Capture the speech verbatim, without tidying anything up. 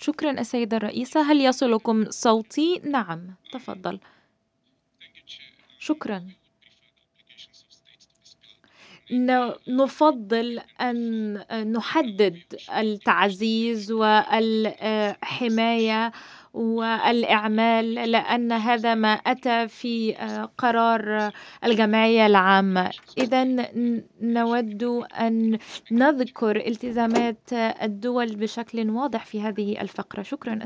شكرا السيدة الرئيسة، هل يصلكم صوتي؟ نعم، تفضل. شكرا. ن- نفضل أن نحدد التعزيز والحماية والإعمال، لأن هذا ما أتى في قرار الجمعية العامة. إذا نود أن نذكر التزامات الدول بشكل واضح في هذه الفقرة. شكرا.